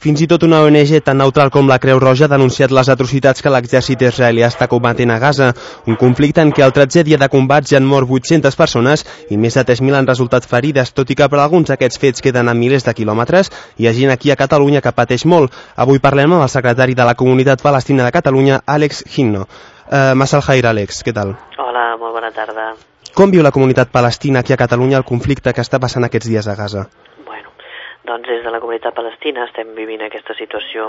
Fins i tot una ONG tan neutral com la Creu Roja ha denunciat les atrocitats que l'exèrcit israelià està combatent a Gaza, un conflicte en què el 13è dia de combats ja han mort 800 persones i més de 3.000 han resultat ferides, tot i que per alguns d'aquests fets queden a milers de quilòmetres. Hi ha gent aquí a Catalunya que pateix molt. Avui parlem amb el secretari de la Comunitat Palestina de Catalunya, Àlex Ginno. Masal Khair, Àlex, què tal? Hola, molt bona tarda. Com viu la comunitat palestina aquí a Catalunya el conflicte que està passant aquests dies a Gaza? Bueno, doncs des de la comunitat palestina estem vivint aquesta situació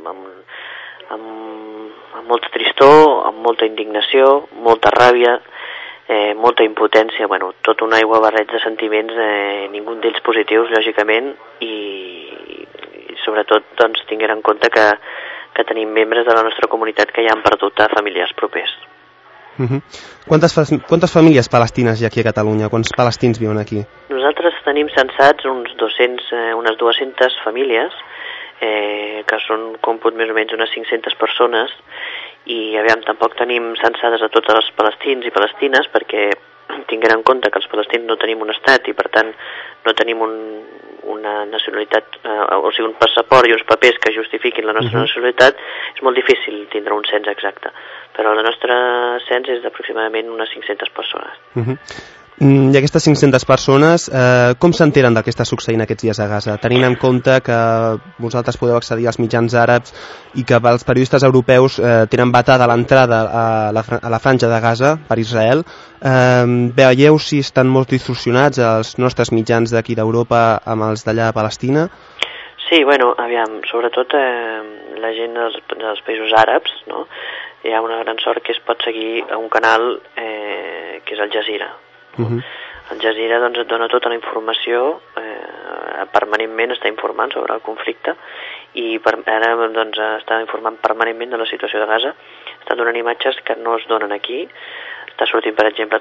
amb molta tristor, amb molta indignació, molta ràbia, molta impotència, bueno, tot un aiguabarreig de sentiments, ningú d'ells positius, lògicament, i sobretot doncs, tinguent en compte que tenim membres de la nostra comunitat que ja han perdut a familiars propers. Quantes famílies palestines hi ha aquí a Catalunya? Quants palestins viuen aquí? Nosaltres tenim censats unes 200 famílies, que són còmput més o menys unes 500 persones, i aviam, tampoc tenim censades a tots els palestins i palestines perquè tinguem en compte que els palestins no tenim un estat i per tant no tenim una nacionalitat, o sigui un passaport i uns papers que justifiquin la nostra nacionalitat. És molt difícil tindre un cens exacte, però el nostre cens és d'aproximadament unes 500 persones. I aquestes 500 persones, com s'enteren del que està succeint aquests dies a Gaza? Tenint en compte que vosaltres podeu accedir als mitjans àrabs i que els periodistes europeus tenen vetada l'entrada a la franja de Gaza per Israel, veieu si estan molt distorsionats els nostres mitjans d'aquí d'Europa amb els d'allà a Palestina? Sí, bueno, aviam, sobretot la gent dels països àrabs, no? Hi ha una gran sort que es pot seguir a un canal que és Al Jazeera. Al Jazeera doncs, et dona tota la informació, permanentment està informant sobre el conflicte i ara doncs, està informant permanentment de la situació de Gaza. Està donant imatges que no es donen aquí. Està sortint, per exemple,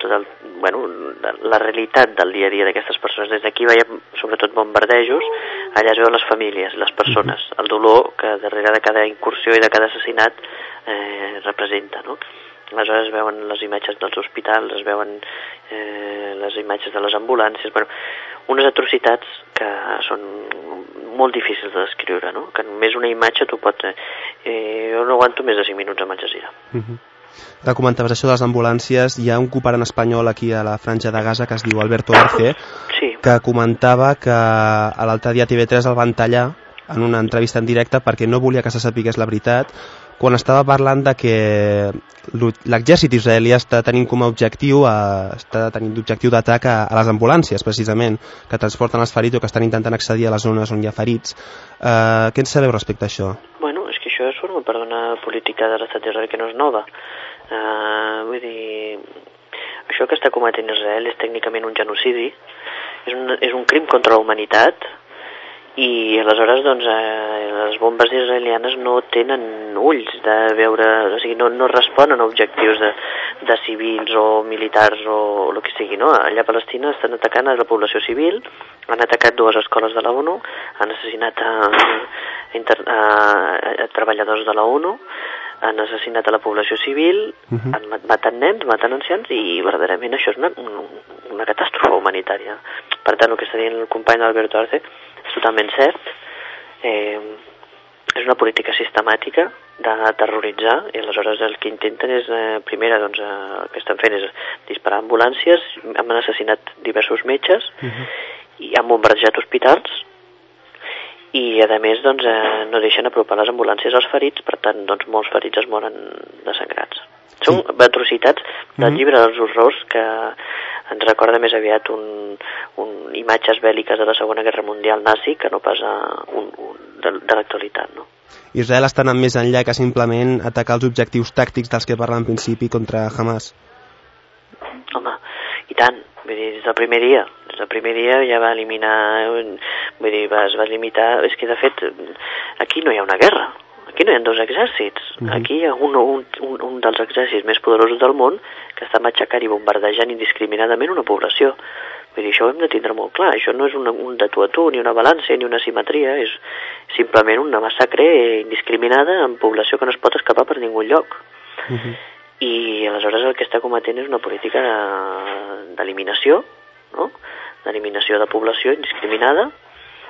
la realitat del dia a dia d'aquestes persones. Des d'aquí veiem sobretot bombardejos, allà es veuen les famílies, les persones, el dolor que darrere de cada incursió i de cada assassinat representa, no? Aleshores es veuen les imatges dels hospitals, es veuen les imatges de les ambulàncies, bueno, unes atrocitats que són molt difícils de descriure, no? Que només una imatge tu pots... jo no aguanto més de 5 minuts amb Al Jazeera. Que comentaves això de les ambulàncies, hi ha un cooperant espanyol aquí a la franja de Gaza que es diu Alberto Arce, que comentava que l'altre dia TV3 el van tallar en una entrevista en directe perquè no volia que se sapigués la veritat, quan estava parlant de que l'exèrcit israelià està tenint com a objectiu d'objectiu d'atac a les ambulàncies, precisament, que transporten els ferits o que estan intentant accedir a les zones on hi ha ferits. Què en sabeu respecte a això? Bueno, és que això forma part d'una política de l'estat d'Israel que no és nova. Vull dir, això que està cometent Israel és tècnicament un genocidi, és un crim contra la humanitat, i aleshores doncs, les bombes israelianes no tenen ulls de veure, o sigui, no responen a objectius de civils o militars o el que sigui, no? Allà a Palestina estan atacant a la població civil, han atacat 2 escoles de la ONU, han assassinat a treballadors de la ONU, han assassinat a la població civil, han matat nens, matat ancians, i verdaderament això és una catàstrofe humanitària. Per tant, el que està dient el company d'Alberto Arce és totalment cert. És una política sistemàtica de terroritzar, i aleshores el que intenten és, primera, doncs, el que estan fent és disparar ambulàncies, han assassinat diversos metges, i han bombardejat hospitals, i a més doncs, no deixen apropar les ambulàncies als ferits, per tant doncs, molts ferits es moren desangrats. Són atrocitats del llibre dels horrors que ens recorda més aviat imatges bèl·liques de la Segona Guerra Mundial nazi que no pas de l'actualitat, no? Israel està anant més enllà que simplement atacar els objectius tàctics dels que parla en principi contra Hamas. Home, i tant, vull dir, des del primer dia ja va eliminar, vull dir, es va limitar, és que de fet aquí no hi ha una guerra. Aquí no hi ha 2 exèrcits. Aquí hi ha un dels exèrcits més poderosos del món que està matxacant i bombardejant indiscriminadament una població. Vull dir, això ho hem de tindre molt clar. Això no és un de tu a tu, ni una balança, ni una simetria. És simplement una massacre indiscriminada en població que no es pot escapar per ningú lloc. I aleshores el que està cometent és una política d'eliminació, no? D'eliminació de població indiscriminada,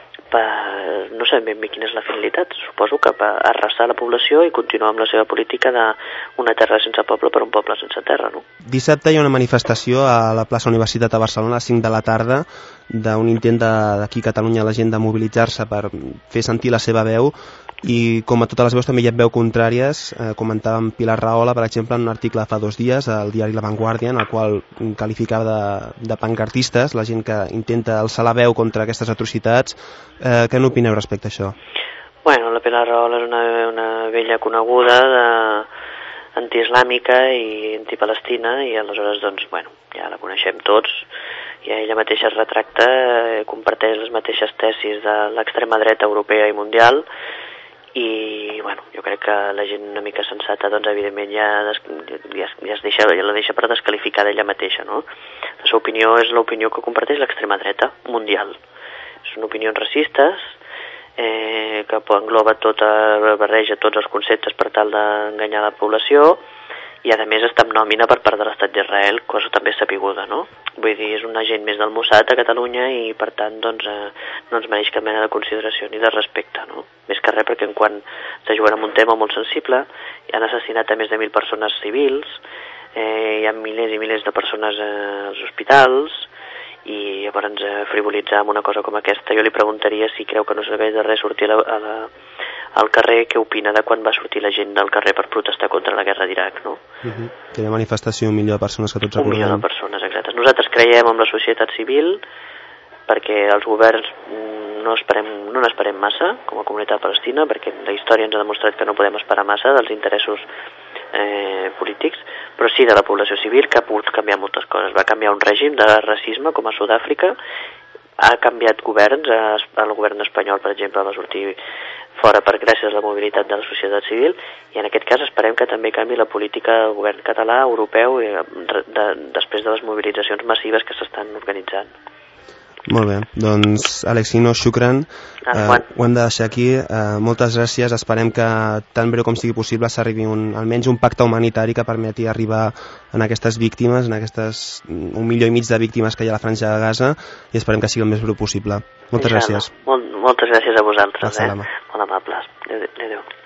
no sé ben bé quina és la finalitat, suposo que per arrasar la població i continuar amb la seva política d'una terra sense poble per un poble sense terra, no? Dissabte hi ha una manifestació a la plaça Universitat a Barcelona a les 5 de la tarda d'un intent d'aquí a Catalunya la gent de mobilitzar-se per fer sentir la seva veu, i com a totes les veus també hi ha veu contràries. Comentàvem Pilar Rahola, per exemple, en un article fa 2 dies al diari La Vanguardia, en el qual qualificava de pancartistes la gent que intenta alçar la veu contra aquestes atrocitats. Què n'opineu respecte a això? Bueno, la Pilar Rahola és una vella coneguda antiislàmica i antipalestina, i aleshores doncs, bueno, ja la coneixem tots, i ella mateixa es retracta, comparteix les mateixes tesis de l'extrema dreta europea i mundial, i bueno, jo crec que la gent una mica sensata doncs evidentment ja la deixa per desqualificar d'ella mateixa, no? La seva opinió és l'opinió que comparteix l'extrema dreta mundial. Són opinions racistes, que engloba barreja tots els conceptes per tal d'enganyar la població, i a més està en nòmina per part de l'estat d'Israel, cosa també sabiguda, no? Vull dir, és un agent més del Mossad a Catalunya i per tant doncs, no ens mereix cap mena de consideració ni de respecte, no? Més que res perquè quan està jugant amb un tema molt sensible, han assassinat a més de 1.000 persones civils, hi ha milers i milers de persones als hospitals, i llavors frivolitzar amb una cosa com aquesta, jo li preguntaria si creu que no serveix de res sortir al carrer, què opina de quan va sortir la gent del carrer per protestar contra la guerra d'Iraq, no? Aquella manifestació, 1 milió de persones que tots recordem. 1 milió de persones, exacte. Nosaltres creiem en la societat civil perquè els governs no n'esperem massa com a comunitat palestina, perquè la història ens ha demostrat que no podem esperar massa dels interessos polítics, però sí de la població civil, que ha pogut canviar moltes coses. Va canviar un règim de racisme com a Sud-àfrica, ha canviat governs, el govern espanyol, per exemple, va sortir fora gràcies a la mobilitat de la societat civil, i en aquest cas esperem que també canvi la política del govern català, europeu, després de les mobilitzacions massives que s'estan organitzant. Molt bé, doncs Alexino, shukran, ho hem de deixar aquí. Moltes gràcies, esperem que tan breu com sigui possible s'arribi almenys un pacte humanitari que permeti arribar a aquestes víctimes, en aquestes 1,5 milió de víctimes que hi ha a la Franja de Gaza, i esperem que sigui el més breu possible. Moltes gràcies. Moltes gràcies a vosaltres, molt amables. Adéu.